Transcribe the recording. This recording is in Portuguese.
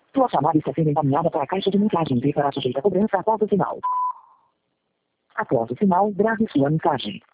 Sua chamada está sendo encaminhada para a caixa de mensagem e será sujeita a cobrança após o sinal. Após o sinal, grave sua mensagem.